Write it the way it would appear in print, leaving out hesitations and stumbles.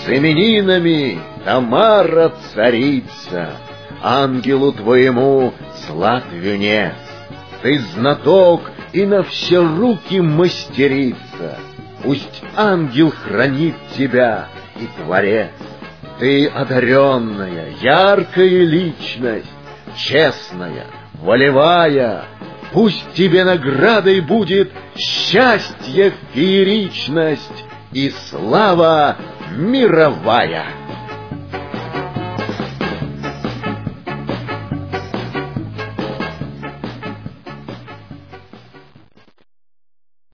С именинами, Тамара царица, ангелу твоему слав венец. Ты знаток и на все руки мастерица, пусть ангел хранит тебя и Творец. Ты одаренная, яркая личность, честная, волевая, пусть тебе наградой будет счастье, фееричность и слава мировая.